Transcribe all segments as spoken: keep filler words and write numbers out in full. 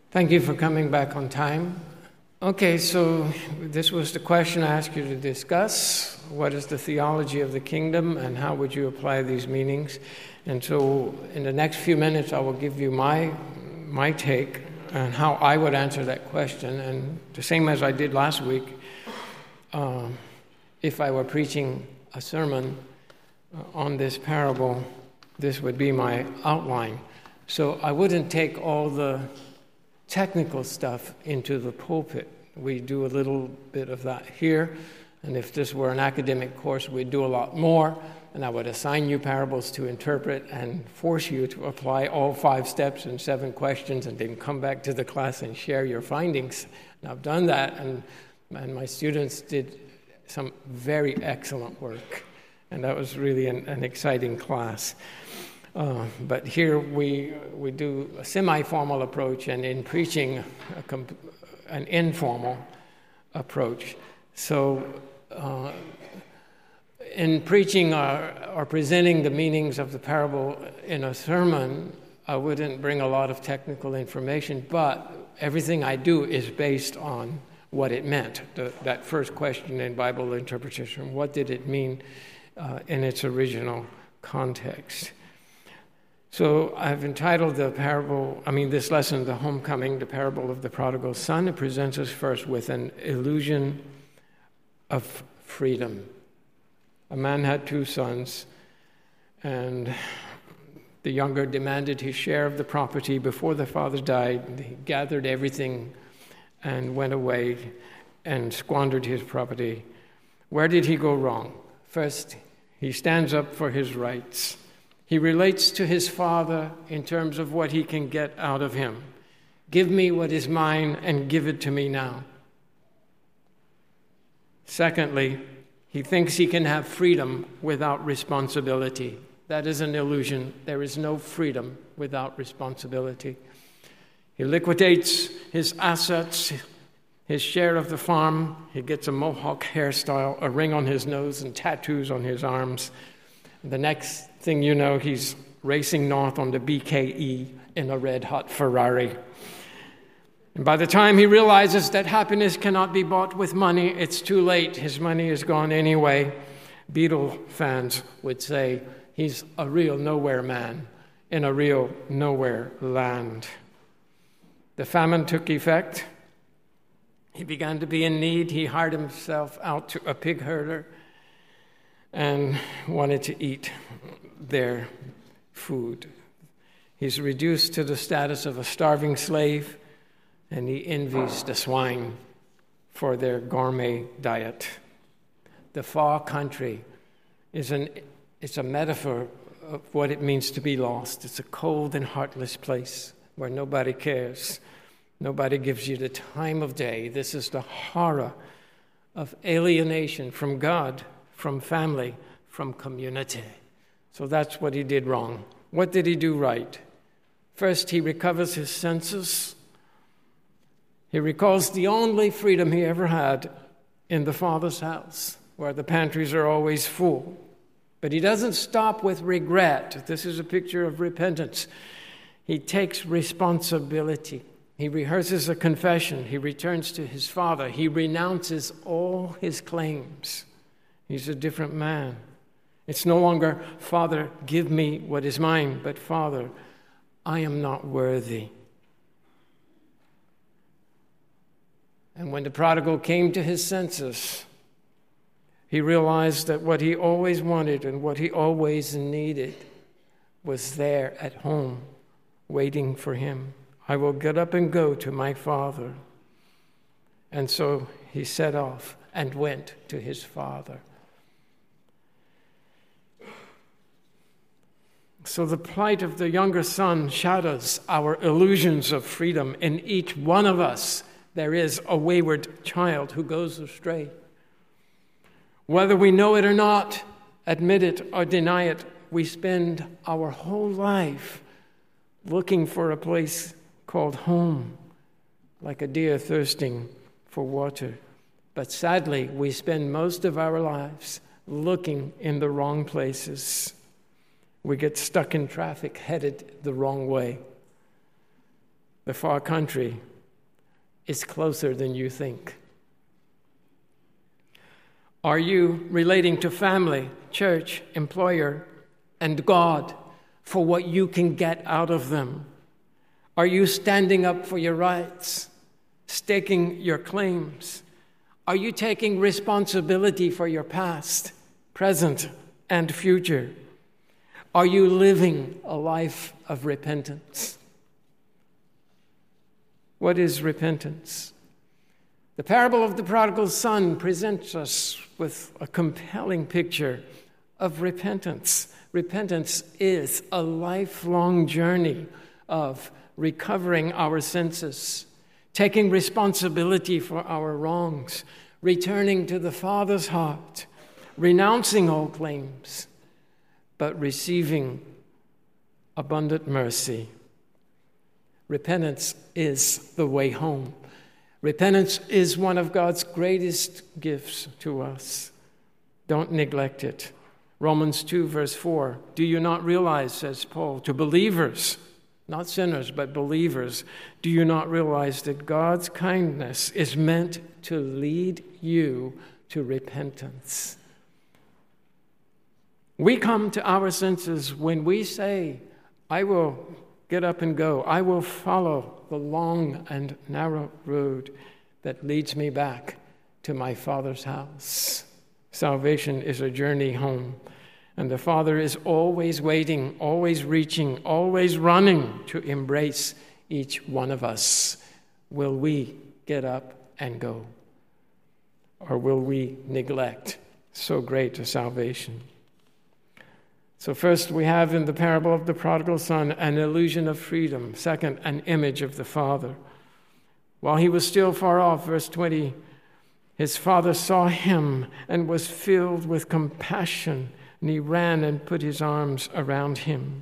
Thank you for coming back on time. Okay, so this was the question I asked you to discuss. What is the theology of the kingdom and how would you apply these meanings? And so in the next few minutes, I will give you my my take on how I would answer that question. And the same as I did last week, uh, if I were preaching a sermon on this parable, this would be my outline. So I wouldn't take all the technical stuff into the pulpit. We do a little bit of that here, and if this were an academic course, we'd do a lot more, and I would assign you parables to interpret and force you to apply all five steps and seven questions and then come back to the class and share your findings. And I've done that, and, and my students did some very excellent work, and that was really an, an exciting class. Uh, but here we we do a semi-formal approach, and in preaching, a comp- an informal approach. So uh, in preaching or, or presenting the meanings of the parable in a sermon, I wouldn't bring a lot of technical information, but everything I do is based on what it meant. The, that first question in Bible interpretation, what did it mean uh, in its original context? So I've entitled the parable, I mean this lesson, The Homecoming, the Parable of the Prodigal Son. It presents us first with an illusion of freedom. A man had two sons, and the younger demanded his share of the property. Before the father died, he gathered everything and went away and squandered his property. Where did he go wrong? First, he stands up for his rights. He relates to his father in terms of what he can get out of him. Give me what is mine and give it to me now. Secondly, he thinks he can have freedom without responsibility. That is an illusion. There is no freedom without responsibility. He liquidates his assets, his share of the farm. He gets a mohawk hairstyle, a ring on his nose, and tattoos on his arms. The next thing you know, he's racing north on the B K E in a red-hot Ferrari. And by the time he realizes that happiness cannot be bought with money, it's too late. His money is gone anyway. Beatle fans would say he's a real nowhere man in a real nowhere land. The famine took effect. He began to be in need. He hired himself out to a pig herder and wanted to eat their food. He's reduced to the status of a starving slave, and he envies the swine for their gourmet diet. The far country is an it's a metaphor of what it means to be lost. It's a cold and heartless place where nobody cares. Nobody gives you the time of day. This is the horror of alienation from God, from family, from community. So that's what he did wrong. What did he do right? First, he recovers his senses. He recalls the only freedom he ever had in the Father's house, where the pantries are always full. But he doesn't stop with regret. This is a picture of repentance. He takes responsibility. He rehearses a confession. He returns to his Father. He renounces all his claims. He's a different man. It's no longer, Father, give me what is mine, but Father, I am not worthy. And when the prodigal came to his senses, he realized that what he always wanted and what he always needed was there at home, waiting for him. I will get up and go to my Father. And so he set off and went to his father. So the plight of the younger son shadows our illusions of freedom. In each one of us, there is a wayward child who goes astray. Whether we know it or not, admit it or deny it, we spend our whole life looking for a place called home, like a deer thirsting for water. But sadly, we spend most of our lives looking in the wrong places. We get stuck in traffic, headed the wrong way. the far country is closer than you think. Are you relating to family, church, employer, and God for what you can get out of them? Are you standing up for your rights, staking your claims? Are you taking responsibility for your past, present, and future? Are you living a life of repentance? What is repentance? The parable of the prodigal son presents us with a compelling picture of repentance. Repentance is a lifelong journey of recovering our senses, taking responsibility for our wrongs, returning to the Father's heart, renouncing all claims, but receiving abundant mercy. Repentance is the way home. Repentance is one of God's greatest gifts to us. Don't neglect it. Romans two, verse four, do you not realize, says Paul, to believers, not sinners, but believers, do you not realize that God's kindness is meant to lead you to repentance? We come to our senses when we say, I will get up and go. I will follow the long and narrow road that leads me back to my Father's house. Salvation is a journey home, and the Father is always waiting, always reaching, always running to embrace each one of us. Will we get up and go? Or will we neglect so great a salvation? So first, we have in the parable of the prodigal son an illusion of freedom. Second, an image of the Father. While he was still far off, verse twenty, his father saw him and was filled with compassion, and he ran and put his arms around him.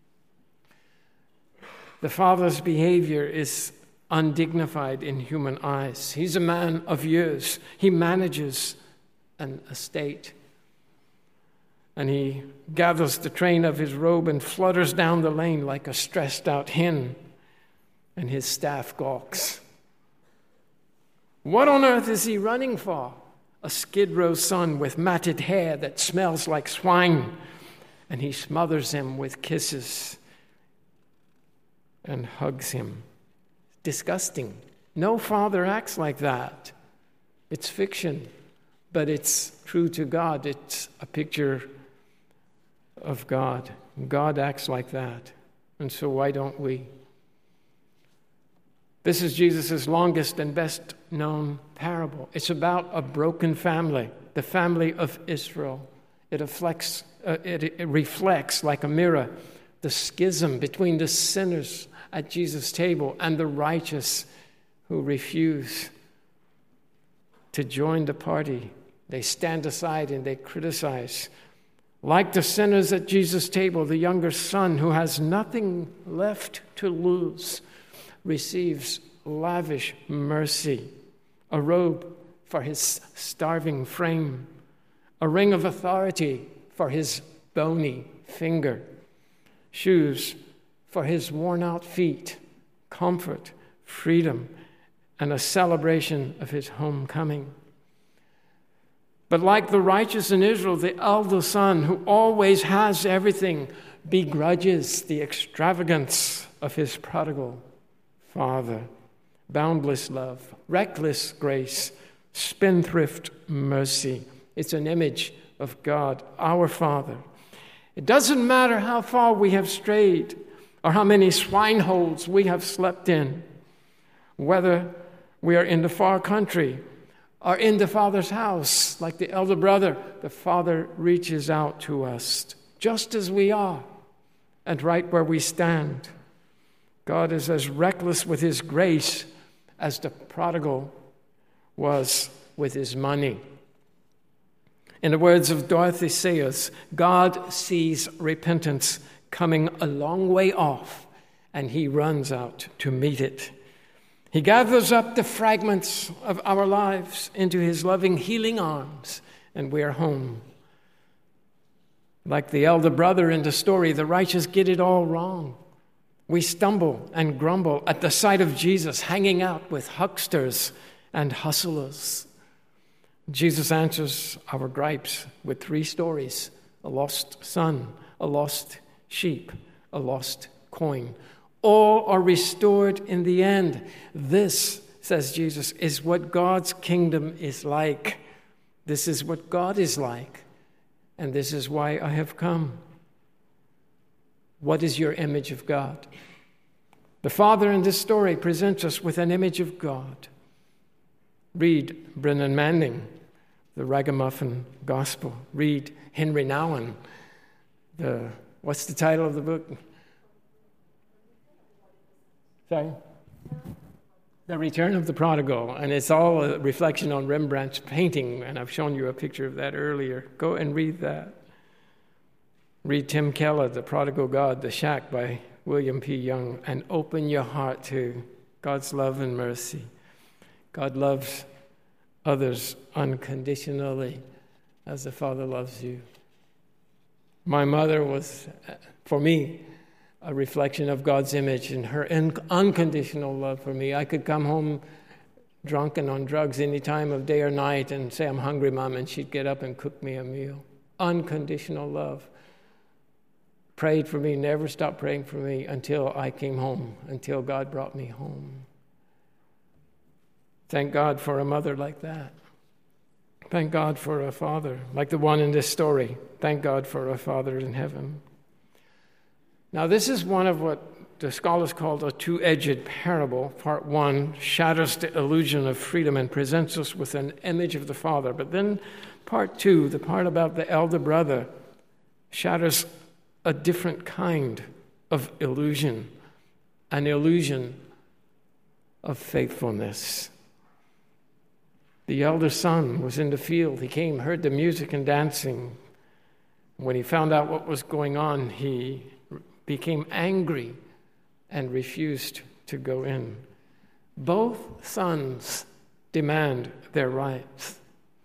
The father's behavior is undignified in human eyes. He's a man of years. He manages an estate. And he gathers the train of his robe and flutters down the lane like a stressed-out hen, and his staff gawks. What on earth is he running for? A Skid Row son with matted hair that smells like swine, and he smothers him with kisses and hugs him. Disgusting. No father acts like that. It's fiction, but it's true to God. It's a picture of God. God acts like that. And so why don't we? This is Jesus' longest and best known parable. It's about a broken family, the family of Israel. It reflects, uh, it, it reflects like a mirror the schism between the sinners at Jesus' table and the righteous who refuse to join the party. They stand aside and they criticize. Like the sinners at Jesus' table, the younger son who has nothing left to lose receives lavish mercy, a robe for his starving frame, a ring of authority for his bony finger, shoes for his worn-out feet, comfort, freedom, and a celebration of his homecoming. But like the righteous in Israel, the elder son, who always has everything, begrudges the extravagance of his prodigal father. Boundless love, reckless grace, spendthrift mercy. It's an image of God, our Father. It doesn't matter how far we have strayed or how many swine holes we have slept in, whether we are in the far country or in the Father's house, like the elder brother, the Father reaches out to us just as we are and right where we stand. God is as reckless with his grace as the prodigal was with his money. In the words of Dorothy Sayers, God sees repentance coming a long way off, and he runs out to meet it. He gathers up the fragments of our lives into his loving, healing arms, and we are home. Like the elder brother in the story, the righteous get it all wrong. We stumble and grumble at the sight of Jesus hanging out with hucksters and hustlers. Jesus answers our gripes with three stories: a lost son, a lost sheep, a lost coin. All are restored in the end. This, says Jesus, is what God's kingdom is like. This is what God is like. And this is why I have come. What is your image of God? The Father in this story presents us with an image of God. Read Brennan Manning, The Ragamuffin Gospel. Read Henry Nouwen, the, what's the title of the book? Sorry? The Return of the Prodigal. And it's all a reflection on Rembrandt's painting, and I've shown you a picture of that earlier. Go and read that. Read Tim Keller, The Prodigal God, The Shack by William P. Young, and open your heart to God's love and mercy. God loves others unconditionally as the Father loves you. My mother was, for me, a reflection of God's image and her unconditional love for me. I could come home drunk and on drugs any time of day or night and say, "I'm hungry, Mom," and she'd get up and cook me a meal. Unconditional love. Prayed for me, never stopped praying for me until I came home, until God brought me home. Thank God for a mother like that. Thank God for a father like the one in this story. Thank God for a Father in heaven. Now, this is one of what the scholars called a two-edged parable. Part one shatters the illusion of freedom and presents us with an image of the Father. But then part two, the part about the elder brother, shatters a different kind of illusion, an illusion of faithfulness. The elder son was in the field. He came, heard the music and dancing. When he found out what was going on, he became angry and refused to go in. Both sons demand their rights.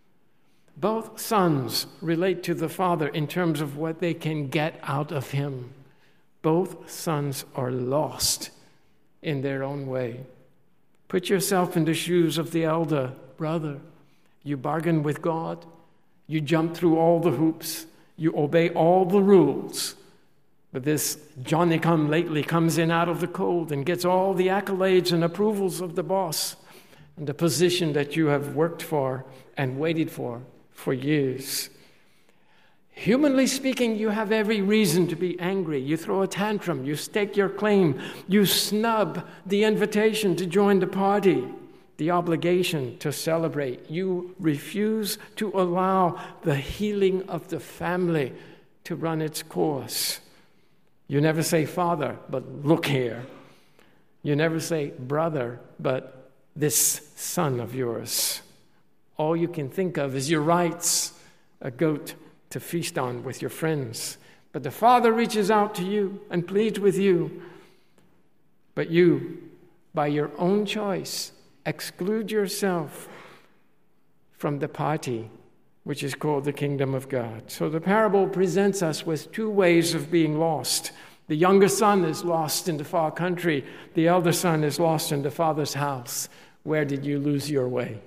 Both sons relate to the father in terms of what they can get out of him. Both sons are lost in their own way. Put yourself in the shoes of the elder brother. You bargain with God. You jump through all the hoops. You obey all the rules. But this Johnny-come-lately comes in out of the cold and gets all the accolades and approvals of the boss and the position that you have worked for and waited for for years. Humanly speaking, you have every reason to be angry. You throw a tantrum. You stake your claim. You snub the invitation to join the party, the obligation to celebrate. You refuse to allow the healing of the family to run its course. You never say, "Father," but "look here." You never say, "Brother," but "this son of yours." All you can think of is your rights, a goat to feast on with your friends. But the Father reaches out to you and pleads with you. But you, by your own choice, exclude yourself from the party, which is called the kingdom of God. So the parable presents us with two ways of being lost. The younger son is lost in the far country. The elder son is lost in the Father's house. Where did you lose your way?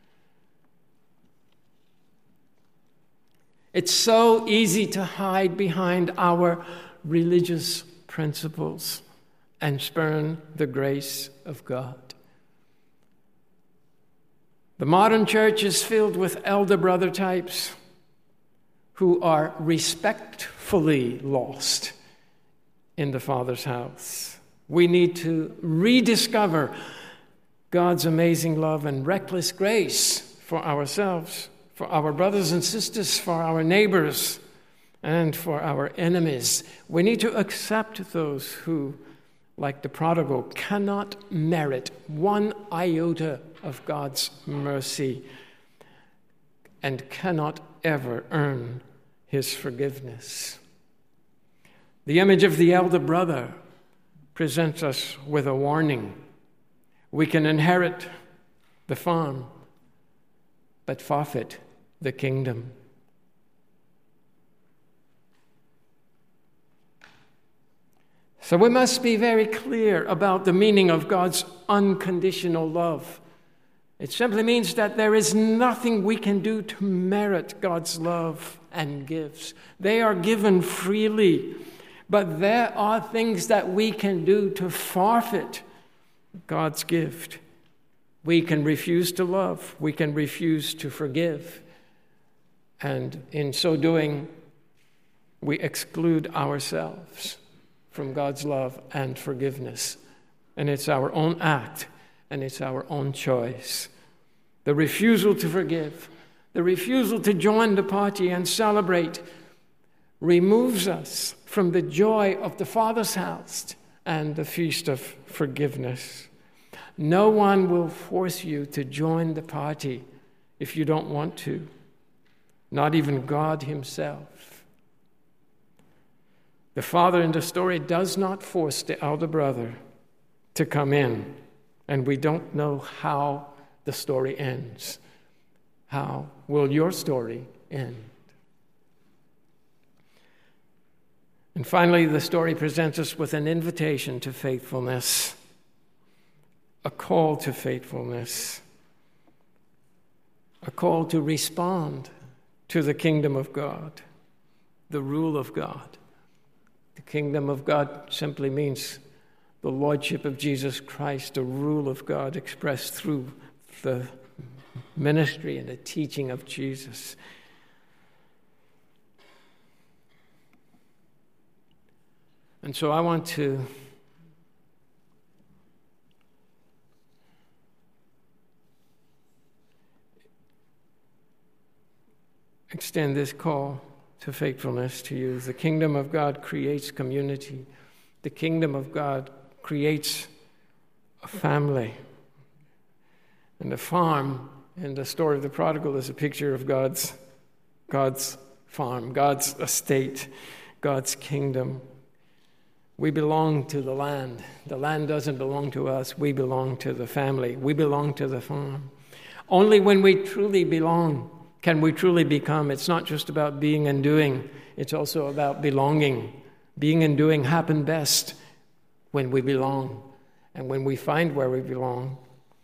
It's so easy to hide behind our religious principles and spurn the grace of God. The modern church is filled with elder brother types who are respectfully lost in the Father's house. We need to rediscover God's amazing love and reckless grace for ourselves, for our brothers and sisters, for our neighbors, and for our enemies. We need to accept those who, like the prodigal, cannot merit one iota of God's mercy and cannot ever earn his forgiveness. The image of the elder brother presents us with a warning. We can inherit the farm, but forfeit the kingdom. So we must be very clear about the meaning of God's unconditional love. It simply means that there is nothing we can do to merit God's love and gifts. They are given freely, but there are things that we can do to forfeit God's gift. We can refuse to love. We can refuse to forgive. And in so doing, we exclude ourselves from God's love and forgiveness. And it's our own act, and it's our own choice. The refusal to forgive, the refusal to join the party and celebrate, removes us from the joy of the Father's house and the feast of forgiveness. No one will force you to join the party if you don't want to, not even God himself. The father in the story does not force the elder brother to come in, and we don't know how the story ends. How will your story end? And finally, the story presents us with an invitation to faithfulness, a call to faithfulness, a call to respond to the kingdom of God, the rule of God. The kingdom of God simply means the lordship of Jesus Christ, the rule of God expressed through the ministry and the teaching of Jesus. And so I want to extend this call to faithfulness to you. The kingdom of God creates community. The kingdom of God creates a family. And the farm in the story of the prodigal is a picture of God's, God's farm, God's estate, God's kingdom. We belong to the land. The land doesn't belong to us. We belong to the family. We belong to the farm. Only when we truly belong can we truly become. It's not just about being and doing. It's also about belonging. Being and doing happen best when we belong and when we find where we belong.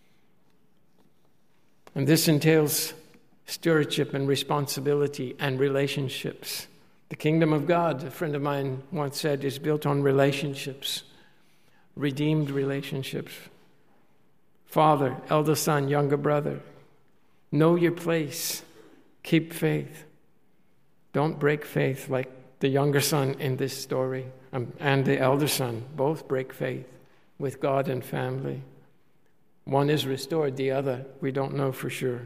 And this entails stewardship and responsibility and relationships. The kingdom of God, a friend of mine once said, is built on relationships, redeemed relationships. Father, elder son, younger brother. Know your place. Keep faith. Don't break faith like the younger son in this story um, and the elder son. Both break faith with God and family. One is restored, the other, we don't know for sure.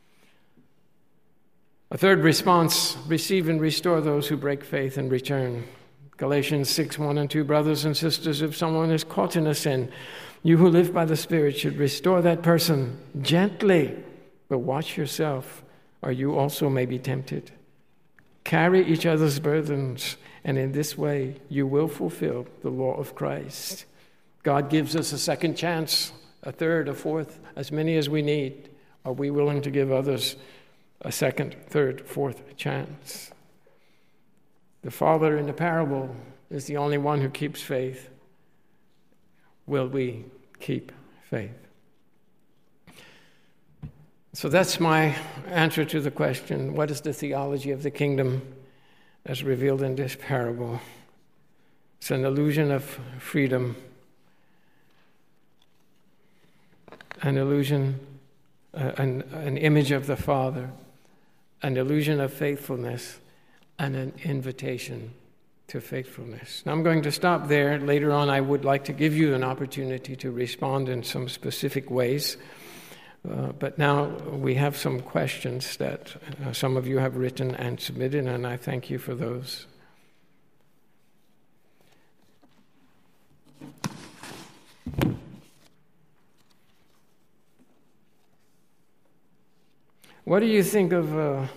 A third response, receive and restore those who break faith and return. Galatians six, one and two, brothers and sisters, if someone is caught in a sin, you who live by the Spirit should restore that person gently, but watch yourself, or you also may be tempted. Carry each other's burdens, and in this way you will fulfill the law of Christ. God gives us a second chance, a third, a fourth, as many as we need. Are we willing to give others a second, third, fourth chance? The father in the parable is the only one who keeps faith. Will we keep faith? So that's my answer to the question, what is the theology of the kingdom as revealed in this parable? It's an illusion of freedom, an illusion, uh, an, an image of the Father, an illusion of faithfulness, and an invitation to faithfulness. Now I'm going to stop there. Later on, I would like to give you an opportunity to respond in some specific ways. Uh, but now we have some questions that uh, some of you have written and submitted, and I thank you for those. What do you think of uh,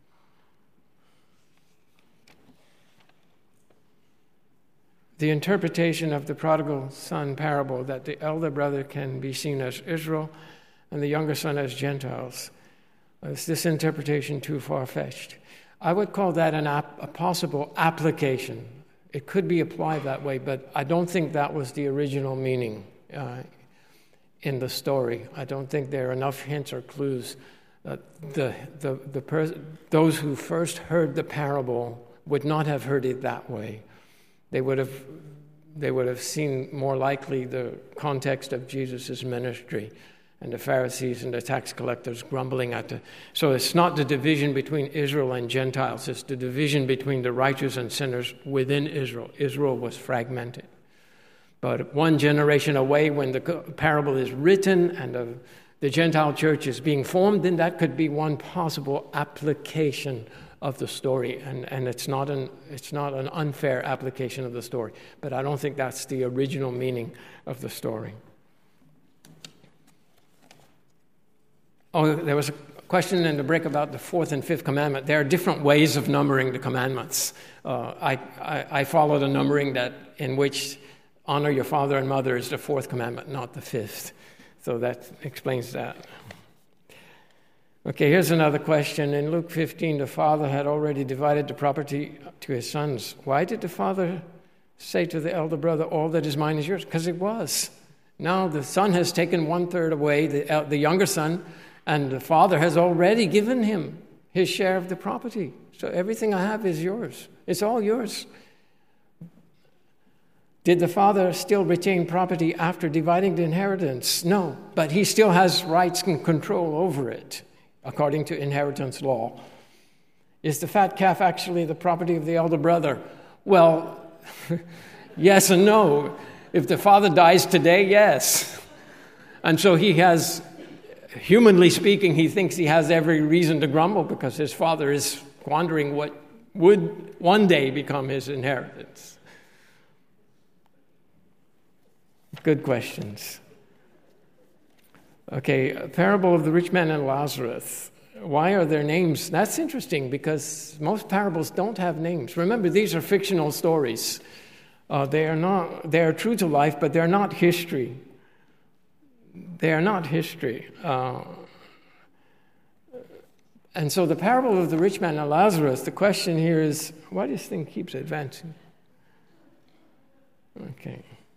the interpretation of the prodigal son parable, that the elder brother can be seen as Israel and the younger son as Gentiles? Is this interpretation too far-fetched? I would call that an ap- a possible application. it could be applied that way, but I don't think that was the original meaning uh, in the story. I don't think there are enough hints or clues that the the the pers- those who first heard the parable would not have heard it that way. They would have they would have seen more likely the context of Jesus' ministry and the Pharisees and the tax collectors grumbling at the... So it's not the division between Israel and Gentiles. It's the division between the righteous and sinners within Israel. Israel was fragmented. But one generation away, when the parable is written and the, the Gentile church is being formed, then that could be one possible application of the story. And, and it's not an it's not an unfair application of the story. But I don't think that's the original meaning of the story. Oh, there was a question in the break about the fourth and fifth commandment. There are different ways of numbering the commandments. Uh, I, I, I follow the numbering that in which honor your father and mother is the fourth commandment, not the fifth. So that explains that. Okay, here's another question. In Luke fifteen, the father had already divided the property to his sons. Why did the father say to the elder brother, all that is mine is yours? Because it was. Now the son has taken one third away, the, the younger son, and the father has already given him his share of the property. So everything I have is yours. It's all yours. Did the father still retain property after dividing the inheritance? No, but he still has rights and control over it, according to inheritance law. Is the fat calf actually the property of the elder brother? Well, yes and no. If the father dies today, yes. And so he has... Humanly speaking, he thinks he has every reason to grumble because his father is squandering what would one day become his inheritance. Good questions. Okay, a parable of the rich man and Lazarus. Why are there names? That's interesting because most parables don't have names. Remember, these are fictional stories. Uh, they are not. They are true to life, but they're not history. They are not history. Uh, and so the parable of the rich man and Lazarus, the question here is, why this thing keeps advancing? Okay.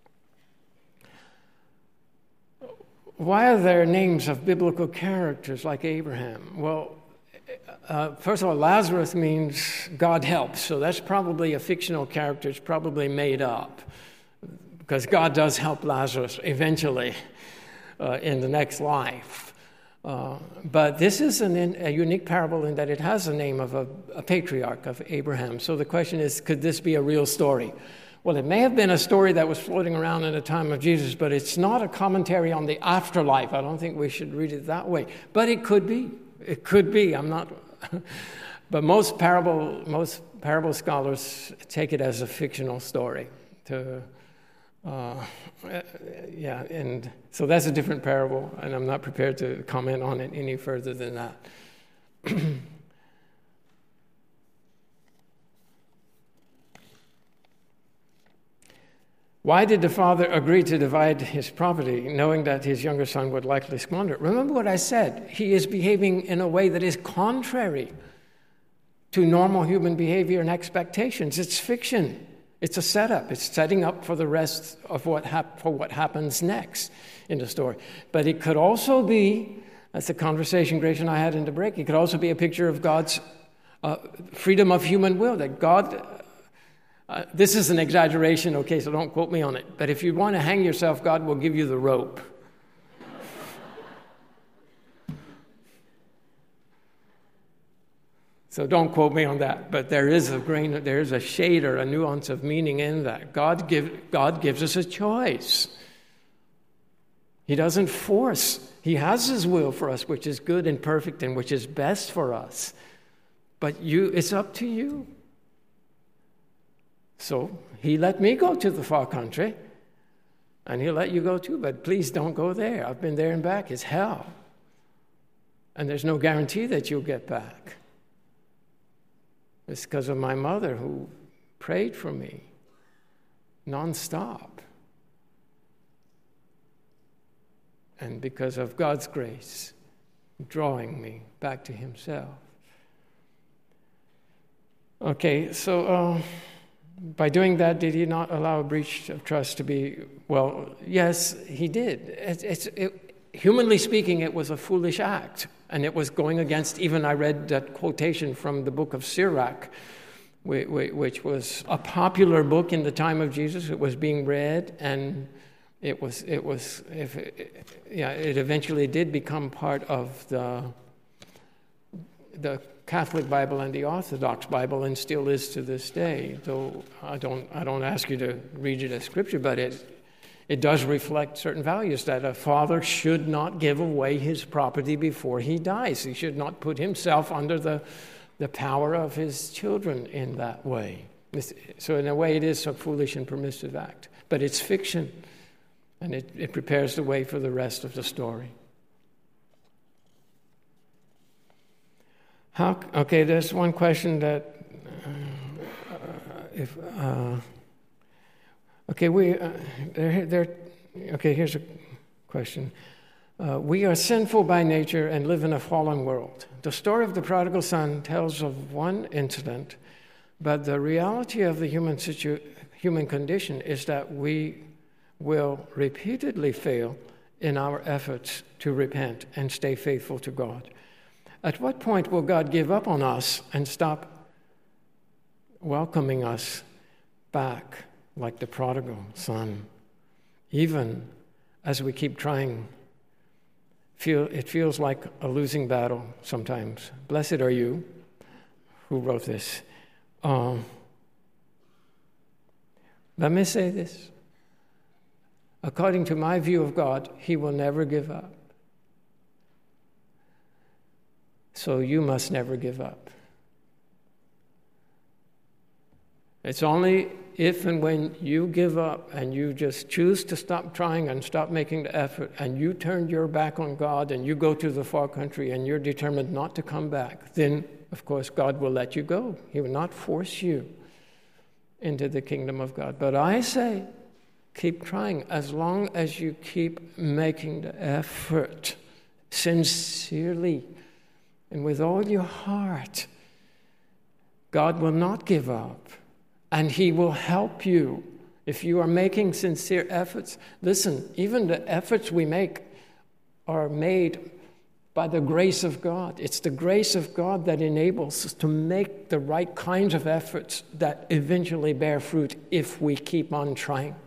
Why are there names of biblical characters like Abraham? Well, uh, first of all, Lazarus means God helps. So that's probably a fictional character. It's probably made up because God does help Lazarus eventually. Uh, in the next life. Uh, but this is an, a unique parable in that it has a name of a, a patriarch, of Abraham. So the question is, could this be a real story? Well, it may have been a story that was floating around in the time of Jesus, but it's not a commentary on the afterlife. I don't think we should read it that way. But it could be. It could be. I'm not... But most parable, most parable scholars take it as a fictional story to... Uh, yeah, and so that's a different parable, and I'm not prepared to comment on it any further than that. Why did the father agree to divide his property, knowing that his younger son would likely squander it? Remember what I said. He is behaving in a way that is contrary to normal human behavior and expectations. It's fiction. It's a setup. It's setting up for the rest of what hap- for what happens next in the story. But it could also be, that's the conversation Grace and I had in the break, it could also be a picture of God's uh, freedom of human will, that God, uh, this is an exaggeration, okay, so don't quote me on it, but if you want to hang yourself, God will give you the rope. So don't quote me on that, but there is a grain, there is a shade or a nuance of meaning in that. God give, God gives us a choice. He doesn't force. He has His will for us, which is good and perfect and which is best for us. But you, it's up to you. So He let me go to the far country, and He'll let you go too, but please don't go there. I've been there and back. It's hell. And there's no guarantee that you'll get back. It's because of my mother who prayed for me nonstop. And because of God's grace, drawing me back to Himself. Okay, so uh, by doing that, did he not allow a breach of trust to be, well, yes, he did. It's, it's, it, humanly speaking, it was a foolish act. And it was going against, even I read that quotation from the book of Sirach, which was a popular book in the time of Jesus. It was being read, and it was, it was, if it, yeah, it eventually did become part of the, the Catholic Bible and the Orthodox Bible, and still is to this day. Though I don't, I don't ask you to read it as scripture, but it, it does reflect certain values that a father should not give away his property before he dies. He should not put himself under the, the power of his children in that way. So in a way, it is a foolish and permissive act, but it's fiction, and it, it prepares the way for the rest of the story. How, okay, there's one question that, uh, if, uh, okay, we, uh, there, there, okay, here's a question. Uh, we are sinful by nature and live in a fallen world. The story of the prodigal son tells of one incident, but the reality of the human situ- human condition is that we will repeatedly fail in our efforts to repent and stay faithful to God. At what point will God give up on us and stop welcoming us back like the prodigal son? Even as we keep trying, feel it feels like a losing battle sometimes. Blessed are you, who wrote this. Um, let me say this. According to my view of God, he will never give up. So you must never give up. It's only if and when you give up and you just choose to stop trying and stop making the effort, and you turn your back on God and you go to the far country and you're determined not to come back, then, of course, God will let you go. He will not force you into the kingdom of God. But I say, keep trying as long as you keep making the effort sincerely and with all your heart. God will not give up, and he will help you if you are making sincere efforts. Listen, even the efforts we make are made by the grace of God. It's the grace of God that enables us to make the right kinds of efforts that eventually bear fruit if we keep on trying.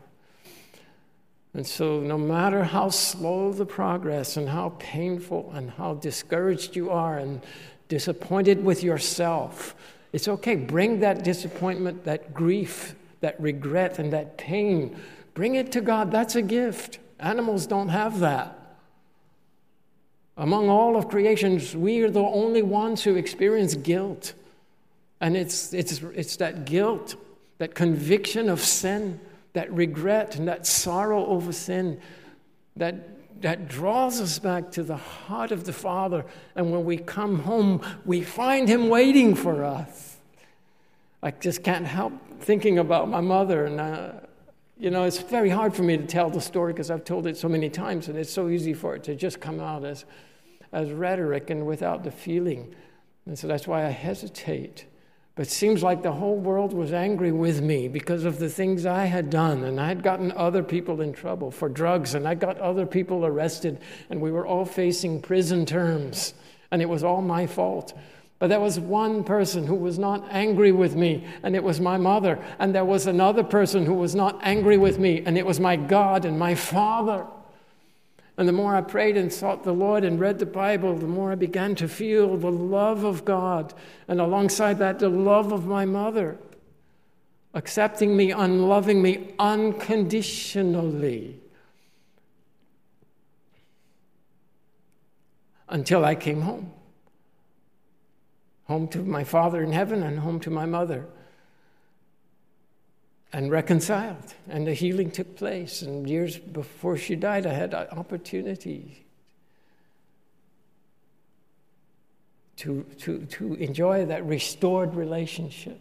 And so no matter how slow the progress and how painful and how discouraged you are and disappointed with yourself, it's okay. Bring that disappointment, that grief, that regret, and that pain. Bring it to God. That's a gift. Animals don't have that. Among all of creations, we are the only ones who experience guilt. And it's, it's, it's that guilt, that conviction of sin, that regret and that sorrow over sin that, that draws us back to the heart of the Father. And when we come home, we find him waiting for us. I just can't help thinking about my mother. And, uh, you know, it's very hard for me to tell the story because I've told it so many times, and it's so easy for it to just come out as, as rhetoric and without the feeling. And so that's why I hesitate. But it seems like the whole world was angry with me because of the things I had done. And I had gotten other people in trouble for drugs, and I got other people arrested, and we were all facing prison terms. And it was all my fault. But there was one person who was not angry with me, and it was my mother. And there was another person who was not angry with me, and it was my God and my Father. And the more I prayed and sought the Lord and read the Bible, the more I began to feel the love of God. And alongside that, the love of my mother, accepting me and loving me unconditionally. Until I came home. Home to my Father in heaven and home to my mother. And reconciled, and the healing took place. And years before she died, I had an opportunity to, to, to enjoy that restored relationship.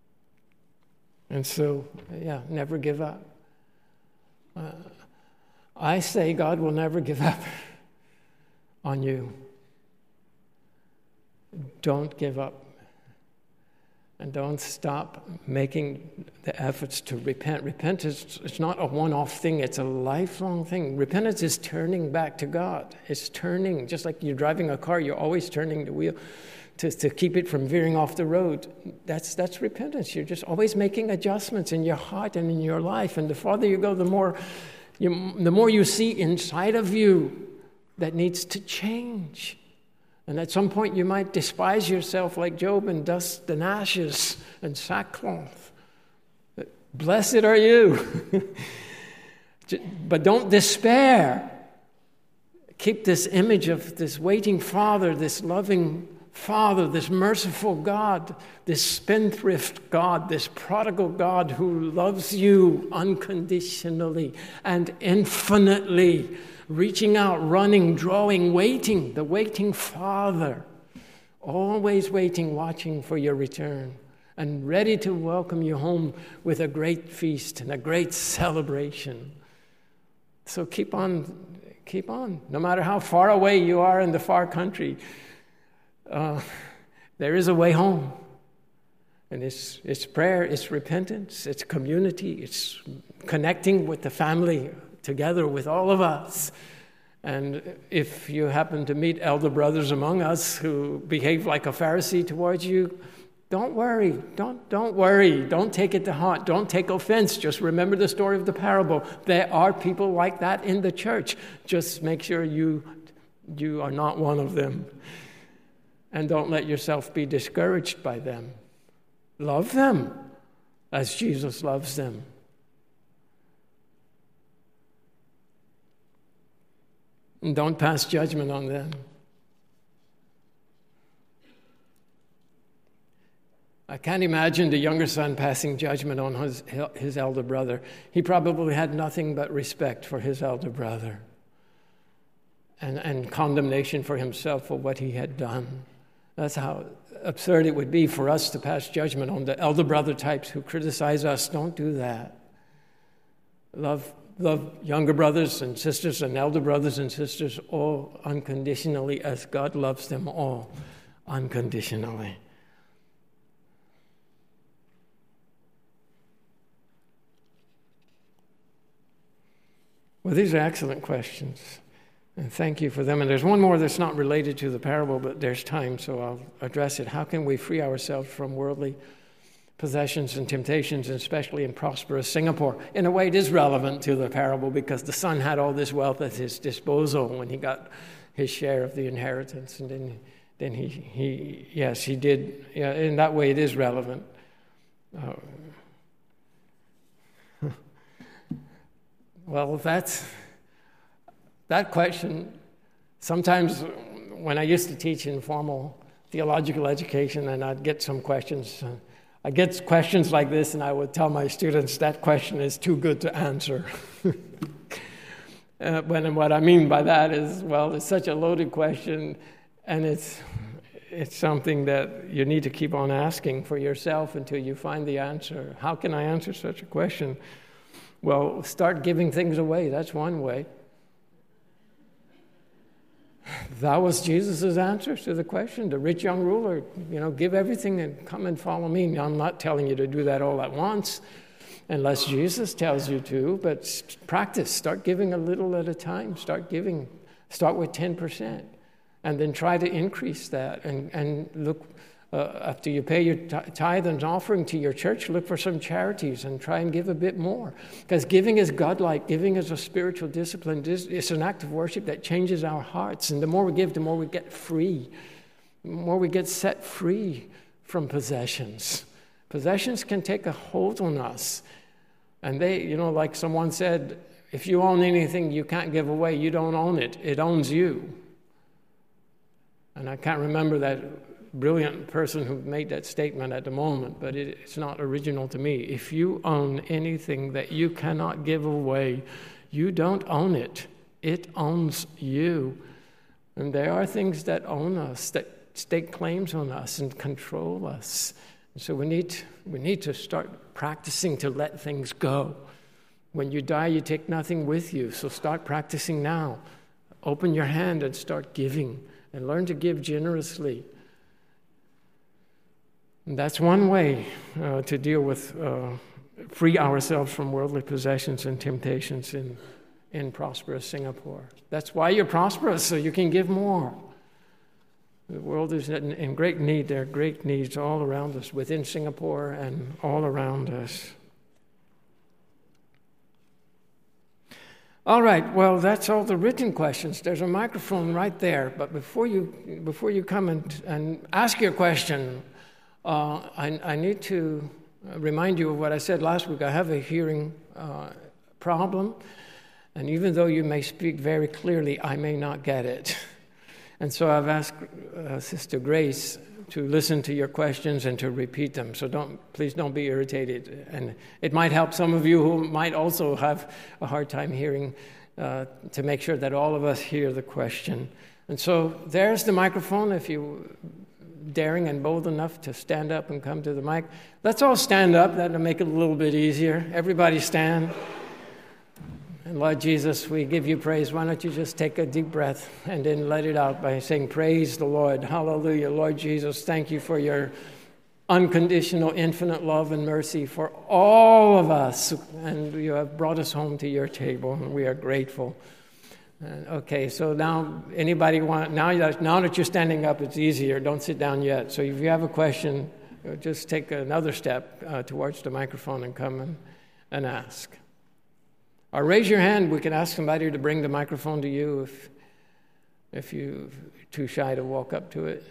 And so, yeah, never give up. Uh, I say God will never give up on you. Don't give up. And don't stop making the efforts to repent. Repentance is not a one-off thing. It's a lifelong thing. Repentance is turning back to God. It's turning, just like you're driving a car, you're always turning the wheel to, to keep it from veering off the road. That's, that's repentance. You're just always making adjustments in your heart and in your life. And the farther you go, the more you, the more you see inside of you that needs to change. And at some point you might despise yourself like Job in dust and ashes and sackcloth. Blessed are you. But don't despair. Keep this image of this waiting Father, this loving Father, this merciful God, this spendthrift God, this prodigal God who loves you unconditionally and infinitely. Reaching out, running, drawing, waiting, the waiting Father, always waiting, watching for your return, and ready to welcome you home with a great feast and a great celebration. So keep on, keep on. No matter how far away you are in the far country, uh, there is a way home. And it's, it's prayer, it's repentance, it's community, it's connecting with the family together with all of us. And if you happen to meet elder brothers among us who behave like a Pharisee towards you, don't worry. Don't, don't worry. Don't take it to heart. Don't take offense. Just remember the story of the parable. There are people like that in the church. Just make sure you, you are not one of them. And don't let yourself be discouraged by them. Love them as Jesus loves them. And don't pass judgment on them. I can't imagine the younger son passing judgment on his, his elder brother. He probably had nothing but respect for his elder brother and, and condemnation for himself for what he had done. That's how absurd it would be for us to pass judgment on the elder brother types who criticize us. Don't do that. Love Love younger brothers and sisters and elder brothers and sisters all unconditionally as God loves them all unconditionally. Well, these are excellent questions, and thank you for them. And there's one more that's not related to the parable, but there's time, so I'll address it. How can we free ourselves from worldly possessions and temptations, and especially in prosperous Singapore? In a way, it is relevant to the parable because the son had all this wealth at his disposal when he got his share of the inheritance, and then, then he, he, yes, he did. Yeah, in that way, it is relevant. Uh, well, that's that question. Sometimes, when I used to teach informal theological education, and I'd get some questions. Uh, I get questions like this, and I would tell my students that question is too good to answer. uh, when, what I mean by that is, well, it's such a loaded question, and it's it's something that you need to keep on asking for yourself until you find the answer. How can I answer such a question? Well, start giving things away. That's one way. That was Jesus' answer to the question. The rich young ruler, you know, give everything and come and follow me. Now, I'm not telling you to do that all at once, unless Jesus tells you to, but practice. Start giving a little at a time. Start giving. Start with ten percent, and then try to increase that. And, and look, uh, after you pay your tithe and offering to your church, look for some charities and try and give a bit more. Because giving is godlike. Giving is a spiritual discipline. It's an act of worship that changes our hearts. And the more we give, the more we get free. The more we get set free from possessions. Possessions can take a hold on us. And they, you know, like someone said, if you own anything you can't give away, you don't own it. It owns you. And I can't remember that brilliant person who made that statement at the moment, but it, it's not original to me. If you own anything that you cannot give away, you don't own it. It owns you. And there are things that own us, that stake claims on us and control us. And so we need, we need to start practicing to let things go, When you die, you take nothing with you, so start practicing now. Open your hand and start giving, and learn to give generously. And that's one way uh, to deal with, uh, free ourselves from worldly possessions and temptations in, in prosperous Singapore. That's why you're prosperous, so you can give more. The world is in, in great need. There are great needs all around us, within Singapore and all around us. All right, well, that's all the written questions. There's a microphone right there, but before you before you come and, and ask your question, uh, I, I need to remind you of what I said last week. I have a hearing uh, problem, and even though you may speak very clearly, I may not get it. And so I've asked uh, Sister Grace to listen to your questions and to repeat them. So don't, please don't be irritated. And it might help some of you who might also have a hard time hearing uh, to make sure that all of us hear the question. And so there's the microphone. If you're daring and bold enough to stand up and come to the mic, let's all stand up. That'll make it a little bit easier. Everybody stand. And Lord Jesus, we give you praise. Why don't you just take a deep breath and then let it out by saying, praise the Lord. Hallelujah. Lord Jesus, thank you for your unconditional, infinite love and mercy for all of us. And you have brought us home to your table, and we are grateful. And okay, so now anybody want, now that, now that you're standing up, it's easier. Don't sit down yet. So if you have a question, just take another step uh, towards the microphone and come and, and ask. Or raise your hand. We can ask somebody to bring the microphone to you if if you're too shy to walk up to it.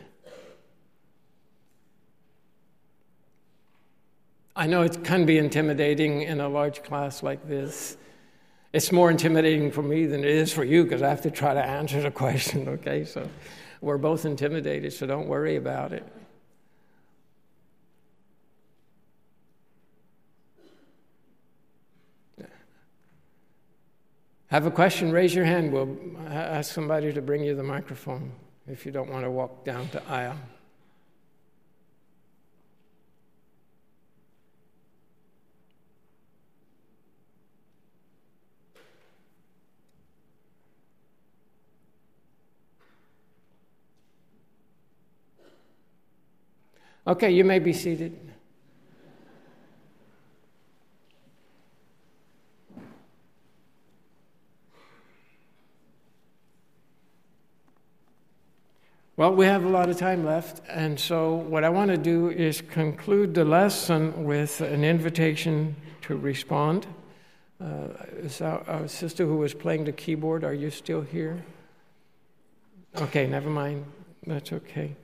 I know it can be intimidating in a large class like this. It's more intimidating for me than it is for you because I have to try to answer the question, okay? So we're both intimidated, so don't worry about it. Have a question, raise your hand. We'll ask somebody to bring you the microphone if you don't want to walk down the aisle. Okay, you may be seated. Well, we have a lot of time left, and so what I want to do is conclude the lesson with an invitation to respond. Uh, is our, our sister who was playing the keyboard, are you still here? Okay, never mind. That's okay.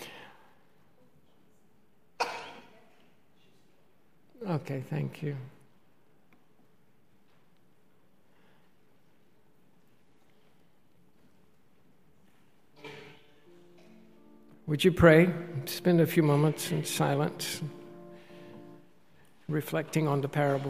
Okay, thank you. Would you pray? Spend a few moments in silence, reflecting on the parable.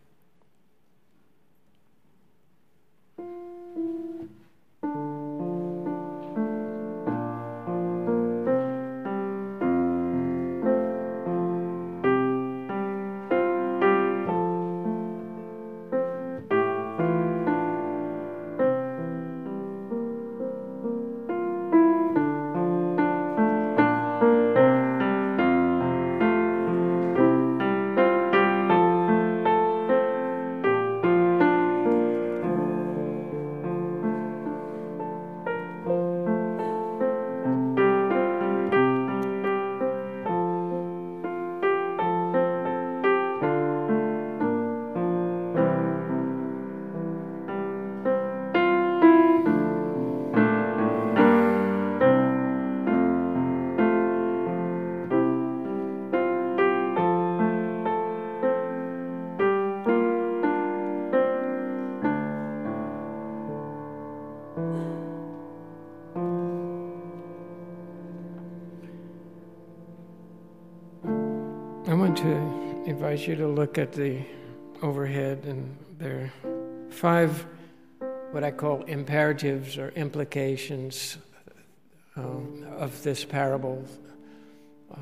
I want to invite you to look at the overhead, and there are five what I call imperatives or implications uh, of this parable, uh,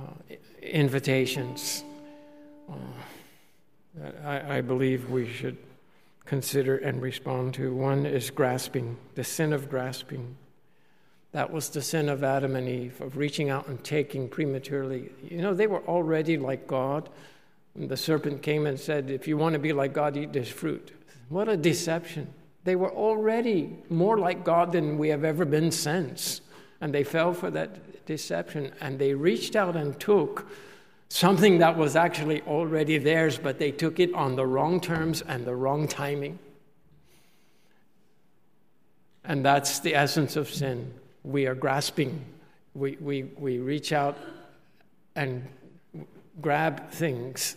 invitations uh, that I, I believe we should consider and respond to. One is grasping, the sin of grasping. That was the sin of Adam and Eve, of reaching out and taking prematurely. You know, they were already like God. And the serpent came and said, if you want to be like God, eat this fruit. What a deception. They were already more like God than we have ever been since. And they fell for that deception. And they reached out and took something that was actually already theirs, but they took it on the wrong terms and the wrong timing. And that's the essence of sin. We are grasping. We, we, we reach out and grab things.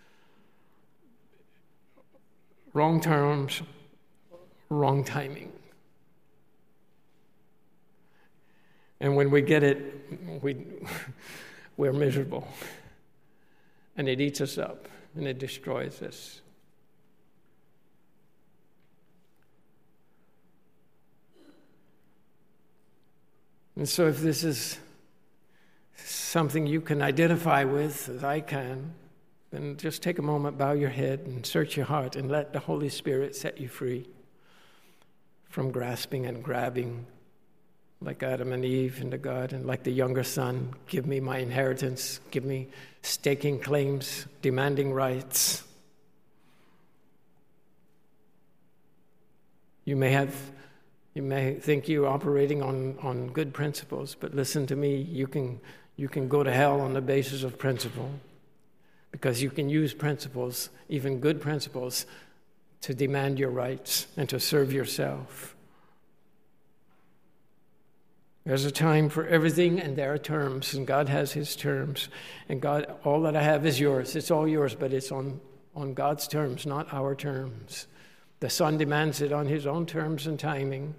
Wrong terms, wrong timing. And when we get it, we, we're miserable. And it eats us up, and it destroys us. And so if this is something you can identify with, as I can, then just take a moment, bow your head, and search your heart, and let the Holy Spirit set you free from grasping and grabbing like Adam and Eve in the garden, like the younger son. Give me my inheritance. Give me staking claims, demanding rights. You may have, you may think you're operating on, on good principles, but listen to me, you can you can go to hell on the basis of principle, because you can use principles, even good principles, to demand your rights and to serve yourself. There's a time for everything, and there are terms, and God has his terms. And God, all that I have is yours. It's all yours, but it's on, on God's terms, not our terms. The Son demands it on his own terms and timing.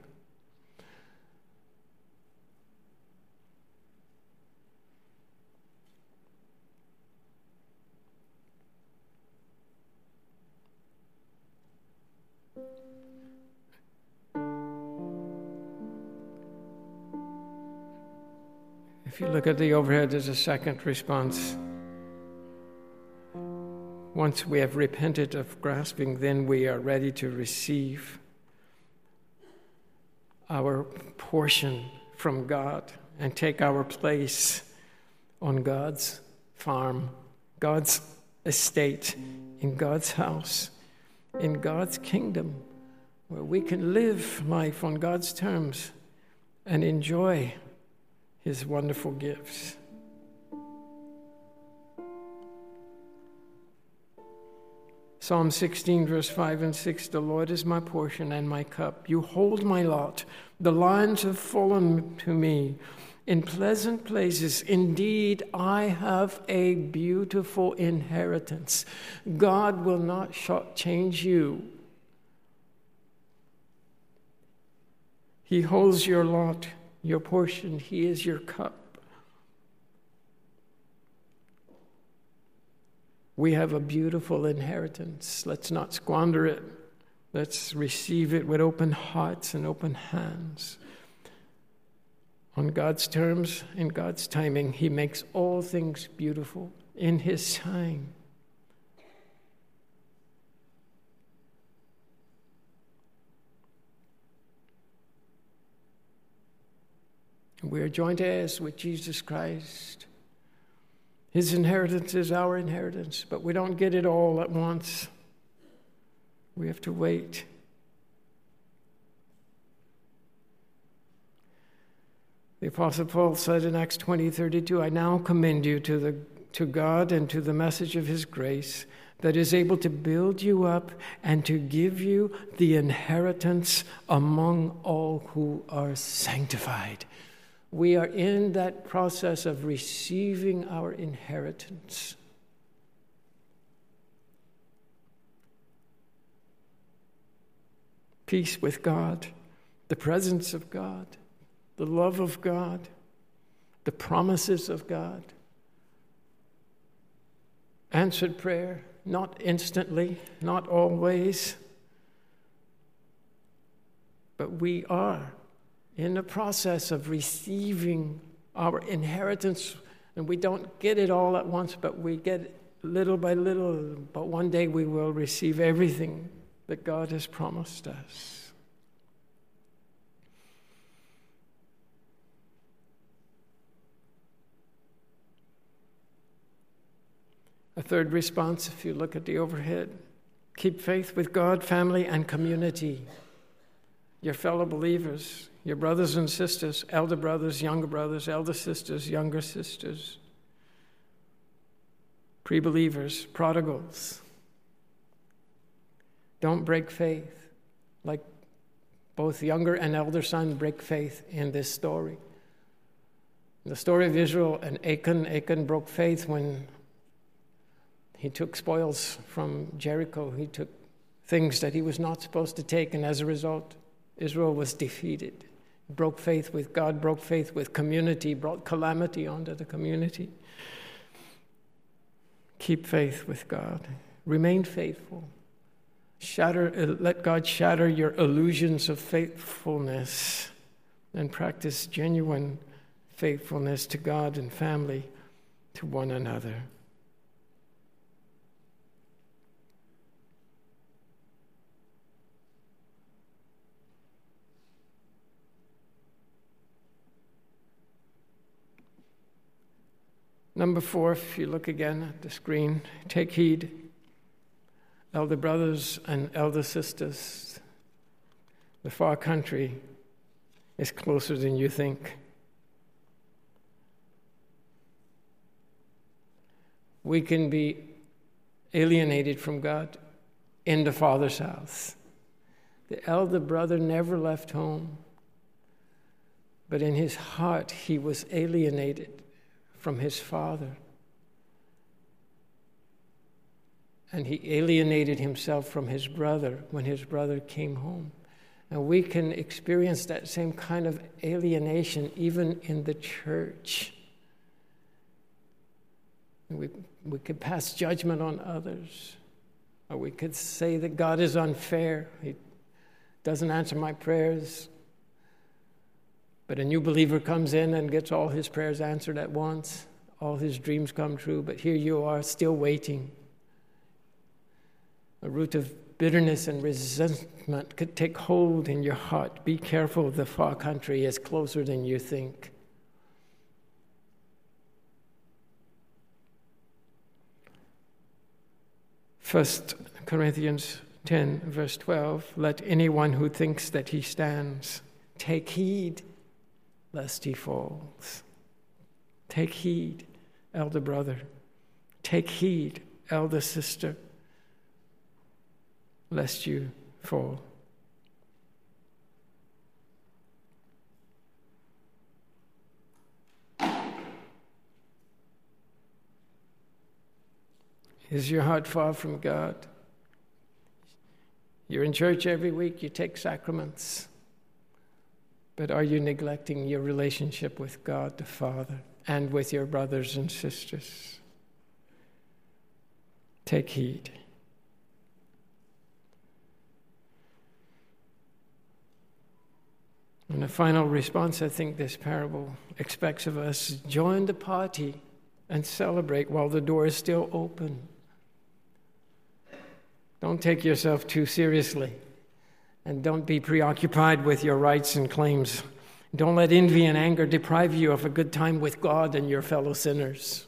If you look at the overhead, there's a second response. Once we have repented of grasping, then we are ready to receive our portion from God and take our place on God's farm, God's estate, in God's house, in God's kingdom, where we can live life on God's terms and enjoy his wonderful gifts. Psalm sixteen, verse five and six, the Lord is my portion and my cup. You hold my lot. The lines have fallen to me in pleasant places. Indeed, I have a beautiful inheritance. God will not shortchange you. He holds your lot, your portion. He is your cup. We have a beautiful inheritance. Let's not squander it. Let's receive it with open hearts and open hands. On God's terms, in God's timing, he makes all things beautiful in his time. We are joint heirs with Jesus Christ. His inheritance is our inheritance, but we don't get it all at once. We have to wait. The Apostle Paul said in Acts twenty thirty-two, I now commend you to the to God and to the message of his grace that is able to build you up and to give you the inheritance among all who are sanctified. We are in that process of receiving our inheritance. Peace with God, the presence of God, the love of God, the promises of God. Answered prayer, not instantly, not always, but we are in the process of receiving our inheritance, and we don't get it all at once, but we get it little by little. But one day we will receive everything that God has promised us. A third response, if you look at the overhead, keep faith with God, family, and community. Your fellow believers, your brothers and sisters, elder brothers, younger brothers, elder sisters, younger sisters, pre-believers, prodigals. Don't break faith like both younger and elder son break faith in this story. In the story of Israel and Achan, Achan broke faith when he took spoils from Jericho. He took things that he was not supposed to take, and as a result, Israel was defeated. Broke faith with God, broke faith with community, brought calamity onto the community. Keep faith with God. Remain faithful. Shatter, let God shatter your illusions of faithfulness and practice genuine faithfulness to God and family, to one another. Number four, if you look again at the screen, take heed, elder brothers and elder sisters. The far country is closer than you think. We can be alienated from God in the Father's house. The elder brother never left home, but in his heart he was alienated from his father. And he alienated himself from his brother when his brother came home. And we can experience that same kind of alienation even in the church. We, we could pass judgment on others. Or we could say that God is unfair. He doesn't answer my prayers. But a new believer comes in and gets all his prayers answered at once. All his dreams come true. But here you are still waiting. A root of bitterness and resentment could take hold in your heart. Be careful, the far country is closer than you think. First Corinthians ten, verse twelve, let anyone who thinks that he stands take heed lest he falls. Take heed, elder brother. Take heed, elder sister, lest you fall. Is your heart far from God? You're in church every week, you take sacraments. But are you neglecting your relationship with God the Father and with your brothers and sisters? Take heed. And a final response I think this parable expects of us, join the party and celebrate while the door is still open. Don't take yourself too seriously. And don't be preoccupied with your rights and claims. Don't let envy and anger deprive you of a good time with God and your fellow sinners.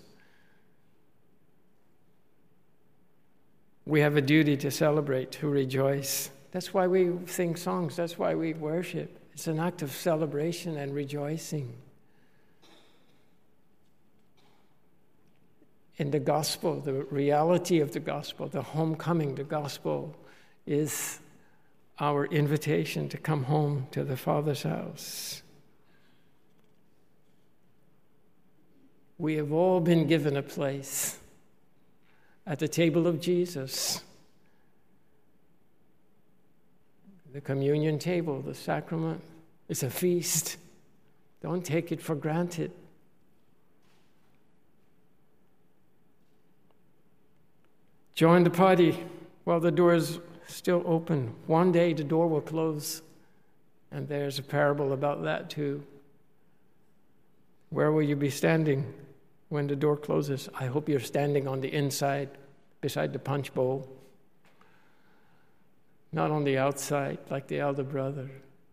We have a duty to celebrate, to rejoice. That's why we sing songs. That's why we worship. It's an act of celebration and rejoicing. In the gospel, the reality of the gospel, the homecoming, the gospel is our invitation to come home to the Father's house. We have all been given a place at the table of Jesus. The communion table, the sacrament, is a feast. Don't take it for granted. Join the party while the door is still open. One day the door will close, and there's a parable about that too. Where will you be standing when the door closes? I hope you're standing on the inside beside the punch bowl. not on the outside like the elder brother.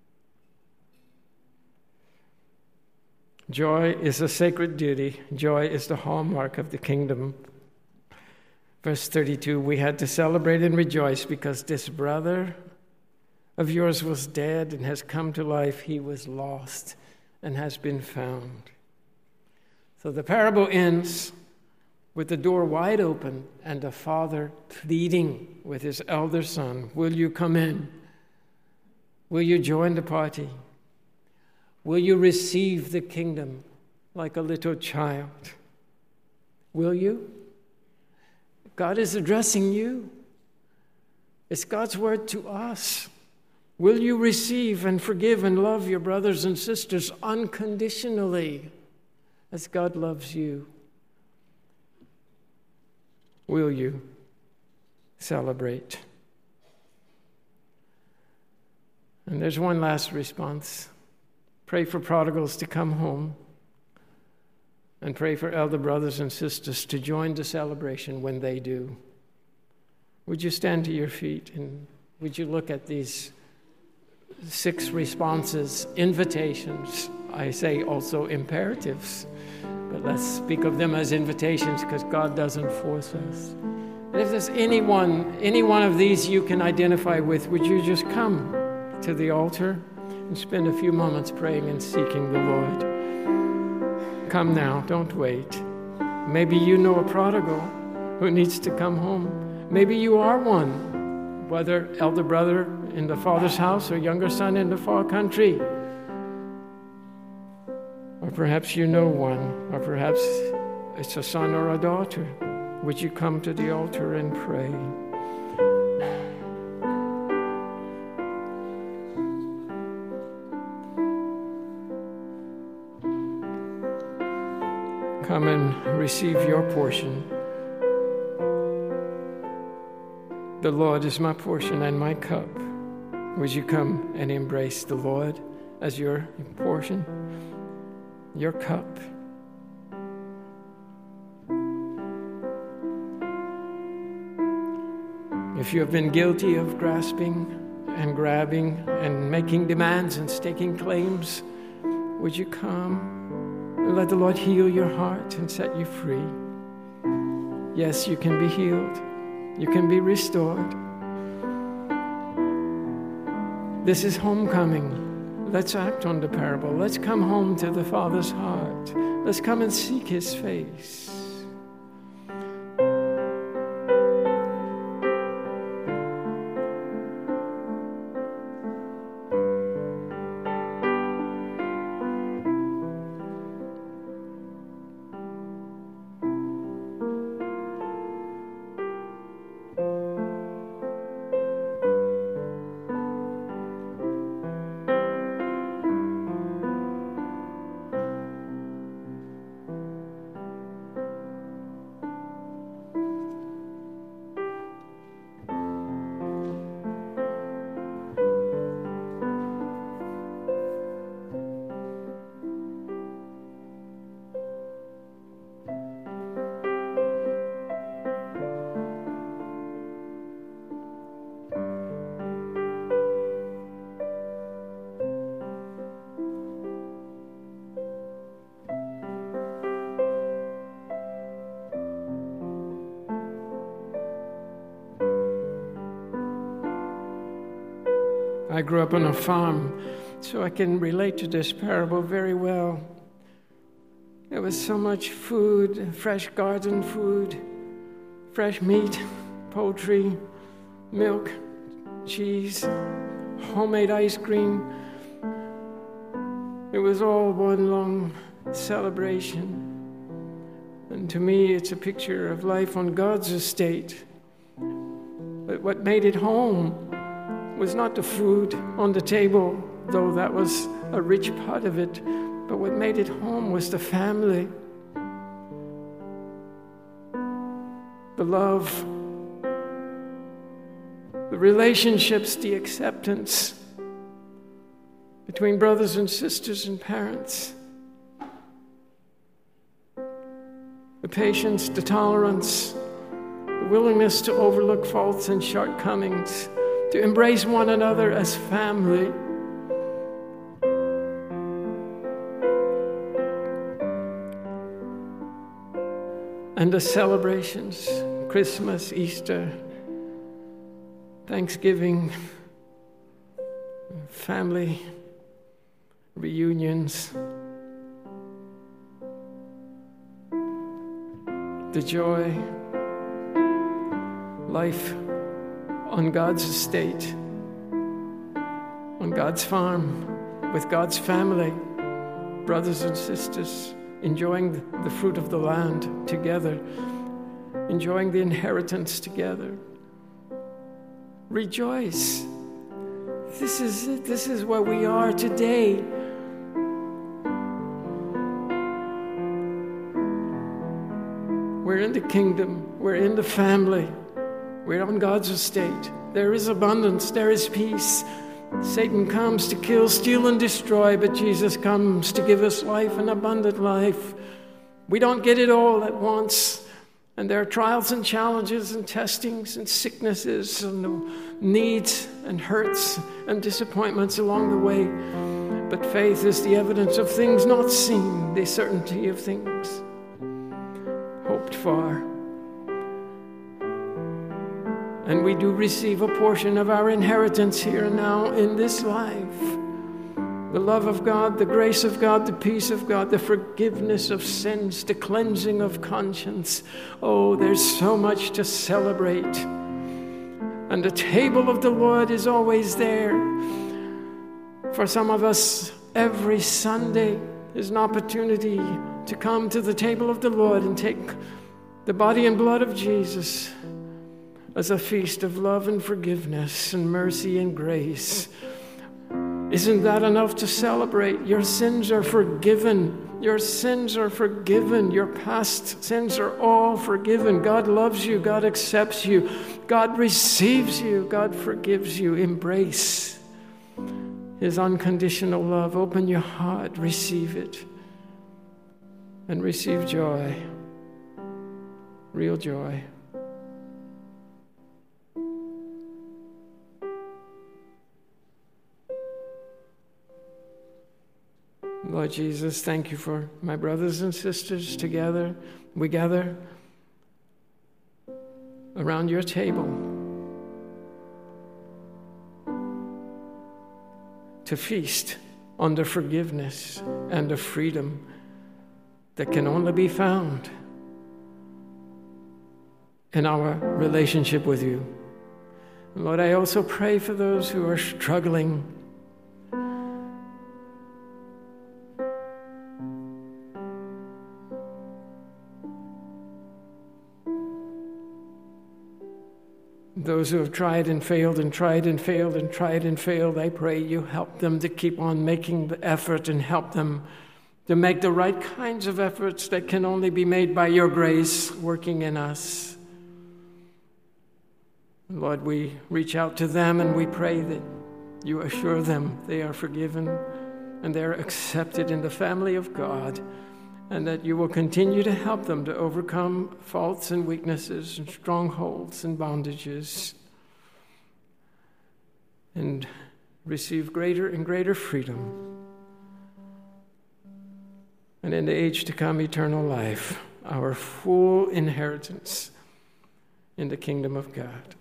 Joy is a sacred duty. Joy is the hallmark of the kingdom. Verse thirty-two, we had to celebrate and rejoice because this brother of yours was dead and has come to life. He was lost and has been found. So the parable ends with the door wide open and a father pleading with his elder son, will you come in? Will you join the party? Will you receive the kingdom like a little child? Will you? God is addressing you. It's God's word to us. Will you receive and forgive and love your brothers and sisters unconditionally as God loves you? Will you celebrate? And there's one last response. Pray for prodigals to come home, and pray for elder brothers and sisters to join the celebration when they do. Would you stand to your feet and would you look at these six responses, invitations, I say also imperatives, but let's speak of them as invitations because God doesn't force us. And if there's anyone, any one of these you can identify with, would you just come to the altar and spend a few moments praying and seeking the Lord? Come now, don't wait. Maybe you know a prodigal who needs to come home. Maybe you are one, whether elder brother in the Father's house or younger son in the far country. Or perhaps you know one, or perhaps it's a son or a daughter. Would you come to the altar and pray? Come and receive your portion. The Lord is my portion and my cup. Would you come and embrace the Lord as your portion, your cup? If you have been guilty of grasping and grabbing and making demands and staking claims, would you come and let the Lord heal your heart and set you free? Yes, you can be healed. You can be restored. This is homecoming. Let's act on the parable. Let's come home to the Father's heart. Let's come and seek His face. I grew up on a farm, so I can relate to this parable very well. There was so much food, fresh garden food, fresh meat, poultry, milk, cheese, homemade ice cream. It was all one long celebration. And to me, it's a picture of life on God's estate. But what made it home was not the food on the table, though that was a rich part of it, but what made it home was the family, the love, the relationships, the acceptance between brothers and sisters and parents, the patience, the tolerance, the willingness to overlook faults and shortcomings, to embrace one another as family. And the celebrations, Christmas, Easter, Thanksgiving, family reunions, the joy, life on God's estate, on God's farm, with God's family, brothers and sisters, enjoying the fruit of the land together, enjoying the inheritance together. Rejoice. This is it. This is where we are today. We're in the kingdom. We're in the family. We're on God's estate. There is abundance. There is peace. Satan comes to kill, steal, and destroy, but Jesus comes to give us life, and abundant life. We don't get it all at once. And there are trials and challenges and testings and sicknesses and needs and hurts and disappointments along the way. But faith is the evidence of things not seen, the certainty of things hoped for. And we do receive a portion of our inheritance here and now in this life. The love of God, the grace of God, the peace of God, the forgiveness of sins, the cleansing of conscience. Oh, there's so much to celebrate. And the table of the Lord is always there. For some of us, every Sunday is an opportunity to come to the table of the Lord and take the body and blood of Jesus as a feast of love and forgiveness and mercy and grace. Isn't that enough to celebrate? Your sins are forgiven. Your sins are forgiven. Your past sins are all forgiven. God loves you. God accepts you. God receives you. God forgives you. Embrace His unconditional love. Open your heart. Receive it. And receive joy. Real joy. Lord Jesus, thank you for my brothers and sisters together. We gather around your table to feast on the forgiveness and the freedom that can only be found in our relationship with you. Lord, I also pray for those who are struggling those who have tried and failed and tried and failed and tried and failed. I pray you help them to keep on making the effort and help them to make the right kinds of efforts that can only be made by your grace working in us. Lord, we reach out to them and we pray that you assure them they are forgiven and they are accepted in the family of God, and that you will continue to help them to overcome faults and weaknesses and strongholds and bondages and receive greater and greater freedom. And in the age to come, eternal life, our full inheritance in the kingdom of God.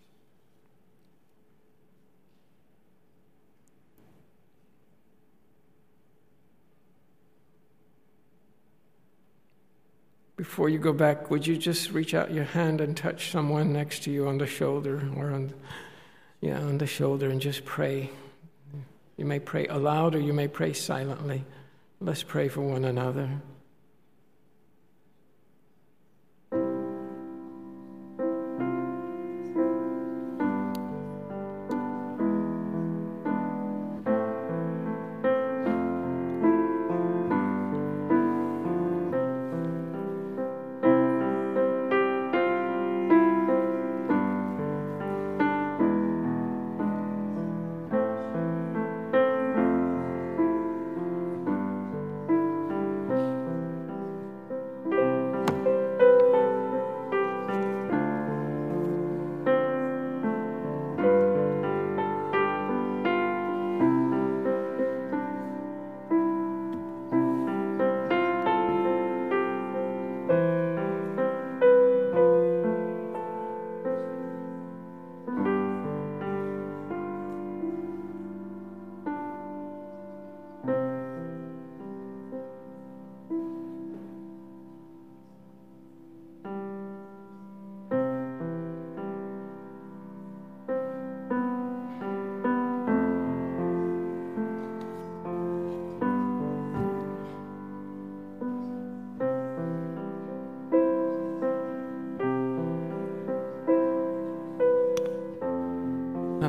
Before you go back, would you just reach out your hand and touch someone next to you on the shoulder or on, yeah, on the shoulder and just pray. You may pray aloud or you may pray silently. Let's pray for one another.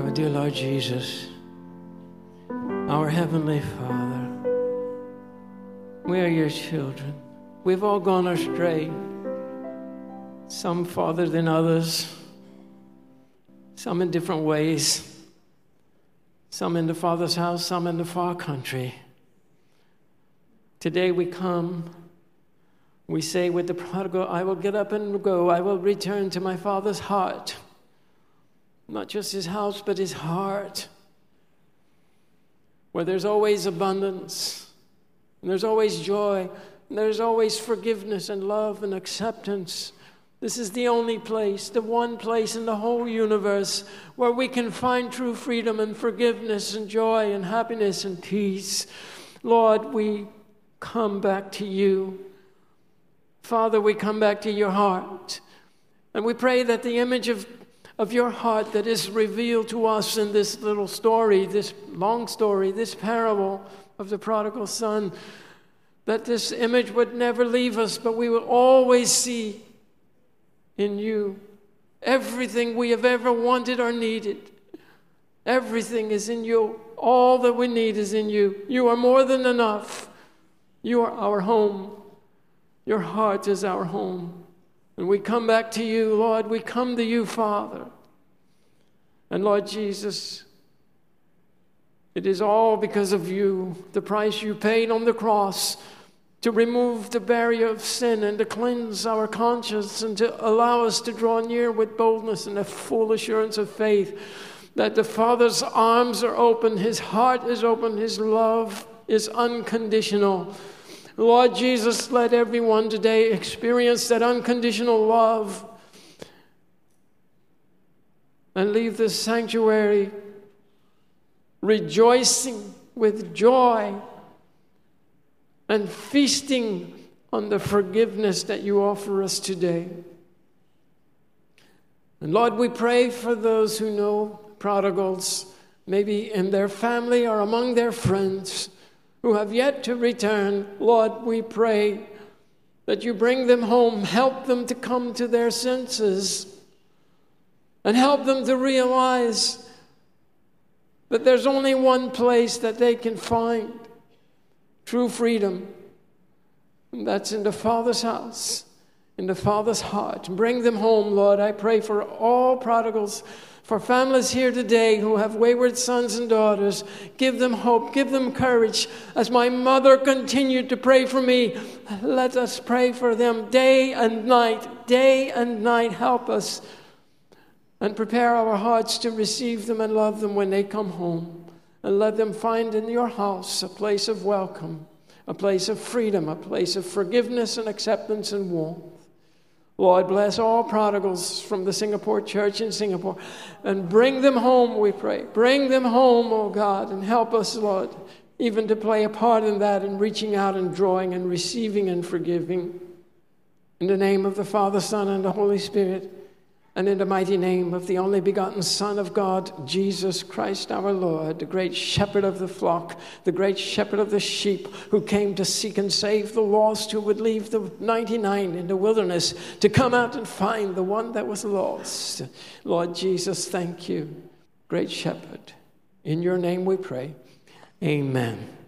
Oh, dear Lord Jesus, our Heavenly Father, we are your children. We've all gone astray, some farther than others, some in different ways, some in the Father's house, some in the far country. Today we come, we say with the prodigal, I will get up and go. I will return to my Father's heart. Not just his house, but his heart, where there's always abundance, and there's always joy, and there's always forgiveness and love and acceptance. This is the only place, the one place in the whole universe where we can find true freedom and forgiveness and joy and happiness and peace. Lord, we come back to you. Father, we come back to your heart. And we pray that the image of, of your heart that is revealed to us in this little story, this long story, this parable of the prodigal son, that this image would never leave us, but we will always see in you everything we have ever wanted or needed. Everything is in you. All that we need is in you. You are more than enough. You are our home. Your heart is our home. And we come back to you, Lord. We come to you, Father. And Lord Jesus, it is all because of you, the price you paid on the cross to remove the barrier of sin and to cleanse our conscience and to allow us to draw near with boldness and a full assurance of faith that the Father's arms are open, his heart is open, his love is unconditional. Lord Jesus, let everyone today experience that unconditional love and leave this sanctuary rejoicing with joy and feasting on the forgiveness that you offer us today. And Lord, we pray for those who know prodigals, maybe in their family or among their friends, who have yet to return. Lord, we pray that you bring them home, help them to come to their senses, and help them to realize that there's only one place that they can find true freedom, and that's in the Father's house, in the Father's heart. Bring them home, Lord. I pray for all prodigals, for families here today who have wayward sons and daughters. Give them hope, give them courage. As my mother continued to pray for me, let us pray for them day and night, day and night. Help us and prepare our hearts to receive them and love them when they come home. And let them find in your house a place of welcome, a place of freedom, a place of forgiveness and acceptance and warmth. Lord, bless all prodigals from the Singapore church in Singapore and bring them home, we pray. Bring them home, oh God, and help us, Lord, even to play a part in that and reaching out and drawing and receiving and forgiving. In the name of the Father, Son, and the Holy Spirit, and in the mighty name of the only begotten Son of God, Jesus Christ our Lord, the great shepherd of the flock, the great shepherd of the sheep, who came to seek and save the lost, who would leave the ninety-nine in the wilderness to come out and find the one that was lost. Lord Jesus, thank you, great shepherd. In your name we pray. Amen.